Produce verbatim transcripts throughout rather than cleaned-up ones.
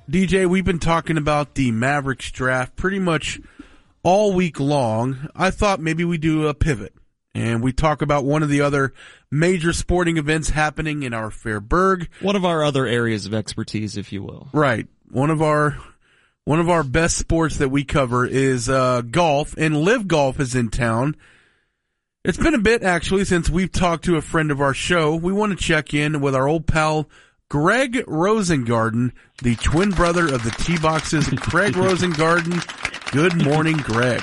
D J, we've been talking about the Mavericks draft pretty much all week long. I thought maybe we do a pivot and we talk about one of the other major sporting events happening in our fair burg. One of our other areas of expertise, if you will. Right. One of our one of our best sports that we cover is uh golf, and Live Golf is in town. It's been a bit, actually, since we've talked to a friend of our show. We want to check in with our old pal Greg Rosengarten, the twin brother of the T-Box's Craig Rosengarten. Good morning, Greg.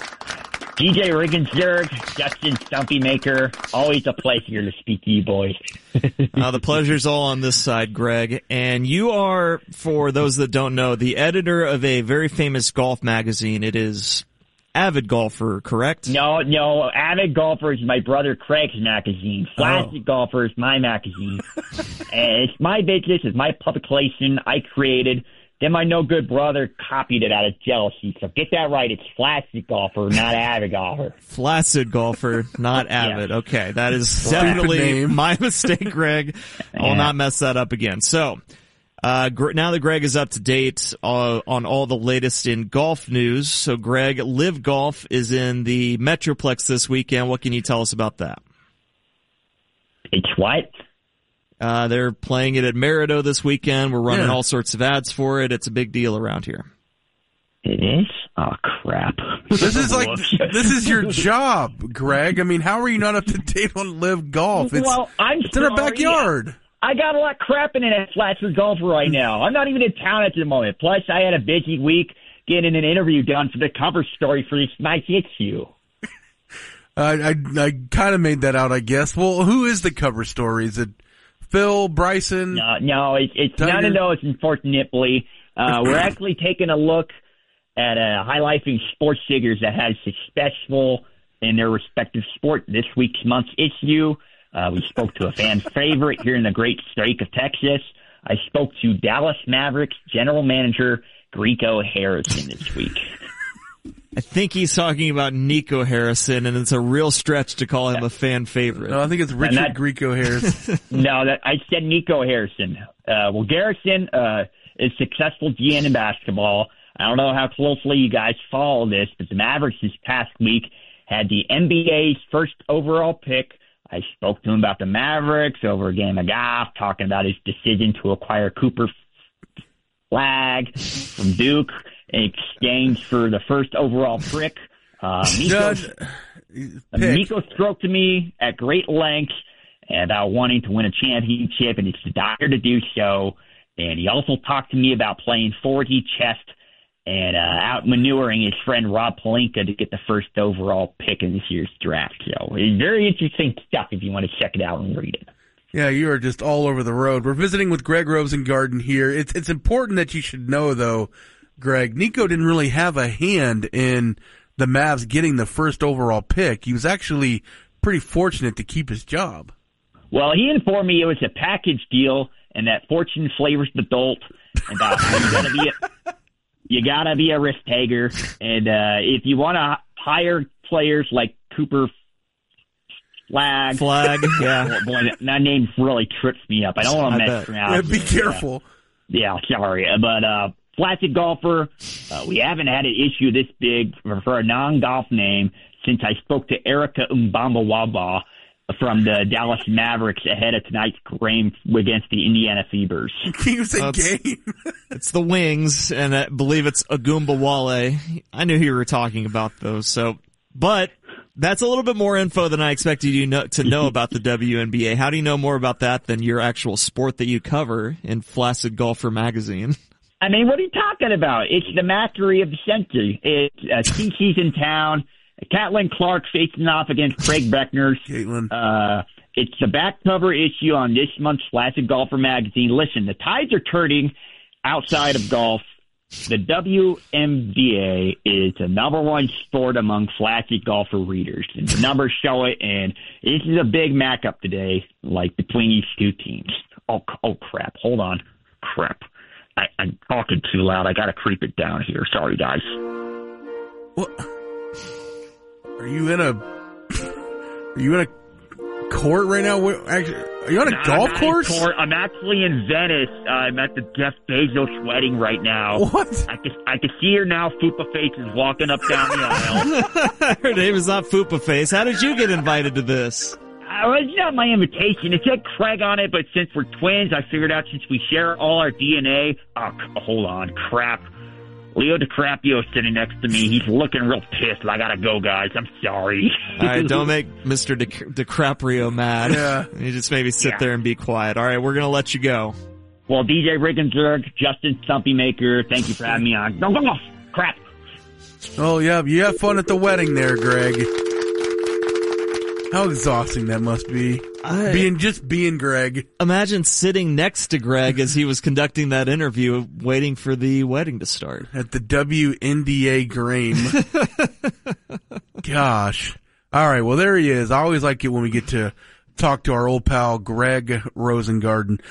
D J Regensburg, Justin Stumpy Maker, always a pleasure to speak to you boys. uh, the pleasure's all on this side, Greg. And you are, for those that don't know, the editor of a very famous golf magazine. It is Avid Golfer, correct? No, no, Avid Golfer is my brother Craig's magazine. Flaccid oh. Golfer is my magazine. And it's my business, it's my publication I created. Then my no good brother copied it out of jealousy. So get that right, it's Flaccid Golfer, not Avid Golfer. Flaccid Golfer, not Avid. Yeah. Okay, that is definitely my mistake, Greg. I'll yeah. not mess that up again. So, Uh, now that Greg is up to date uh, on all the latest in golf news, so Greg, Live Golf is in the Metroplex this weekend. What can you tell us about that? It's what? Uh, they're playing it at Merido this weekend. We're running yeah. all sorts of ads for it. It's a big deal around here. It is? Oh, crap. This is like, this is your job, Greg. I mean, how are you not up to date on Live Golf? It's, well, I'm it's in our backyard. I got a lot crapping in at Flaccid Golfer right now. I'm not even in town at the moment. Plus, I had a busy week getting an interview done for the cover story for this nice issue. I I, I kind of made that out, I guess. Well, who is the cover story? Is it Phil, Bryson? No, no, it, it's Tiger? none of those, unfortunately. Uh, we're actually taking a look at uh, highlighting sports figures that had successful in their respective sport. This week's month's issue. Uh, we spoke to a fan favorite here in the great state of Texas. I spoke to Dallas Mavericks general manager Greco Harrison this week. I think he's talking about Nico Harrison, and it's a real stretch to call him a fan favorite. No, I think it's Richard that, Greco Harrison. no, that, I said Nico Harrison. Uh, well, Garrison uh, is successful G N in basketball. I don't know how closely you guys follow this, but the Mavericks this past week had the N B A's first overall pick. I spoke to him about the Mavericks over a game of golf, talking about his decision to acquire Cooper Flag from Duke in exchange for the first overall pick. Uh, Nico, Nico spoke to me at great length about wanting to win a championship and his desire to do so. And he also talked to me about playing four D chess and uh, out-maneuvering his friend Rob Pelinka to get the first overall pick in this year's draft. So it's very interesting stuff if you want to check it out and read it. Yeah, you are just all over the road. We're visiting with Greg Rosengarten here. It's it's important that you should know, though, Greg, Nico didn't really have a hand in the Mavs getting the first overall pick. He was actually pretty fortunate to keep his job. Well, he informed me it was a package deal and that fortune flavors the dolt. And uh, you gotta be a, you gotta be a risk taker. And uh, if you want to hire players like Cooper Flag, Flag, yeah, well, boy, that, that name really trips me up. I don't want to mess around. Yeah, be careful. Yeah, yeah sorry, but uh, Flaccid Golfer, uh, we haven't had an issue this big for, for a non-golf name since I spoke to Erica Umbambawaba from the Dallas Mavericks ahead of tonight's game against the Indiana Fevers. Can you say game? It's the Wings, and I believe it's Agumbawale. I knew you were talking about those, so, but that's a little bit more info than I expected you know, to know about the W N B A. How do you know more about that than your actual sport that you cover in Flaccid Golfer magazine? I mean, what are you talking about? It's the mastery of the century. It's uh, C C's in town. Caitlin Clark facing off against Craig Beckner. Caitlin. Uh, it's the back cover issue on this month's Flaccid Golfer magazine. Listen, the tides are turning outside of golf. The W N B A is the number one sport among Flaccid Golfer readers. And the numbers show it, and this is a big matchup today, like between these two teams. Oh, oh crap. Hold on. Crap. I, I'm talking too loud. I got to creep it down here. Sorry, guys. What? Are you in a? Are you in a court right now? What, actually, Are you on a No, golf I'm not course? in Cor- I'm actually in Venice. Uh, I'm at the Jeff Bezos wedding right now. What? I can, I can see her now. Fupa Face is walking up down the aisle. Her name is not Fupa Face. How did you get invited to this? Uh, it's not my invitation. It said Craig on it, but since we're twins, I figured out since we share all our D N A. Oh, c- hold on. Crap. Leo DiCaprio is sitting next to me. He's looking real pissed. I gotta go, guys. I'm sorry. All right, don't make Mister Di- DiCaprio mad. Yeah. You just maybe sit Yeah. there and be quiet. All right, we're going to let you go. Well, D J Riggensberg, Justin Stumpy Maker, thank you for having me on. Go, go, go. Crap. Oh, yeah. You have fun at the wedding there, Greg. How exhausting that must be. I- being just being Greg. Imagine sitting next to Greg as he was conducting that interview, waiting for the wedding to start. At the W N D A Grame. Gosh. All right, well, there he is. I always like it when we get to talk to our old pal, Greg Rosengarten.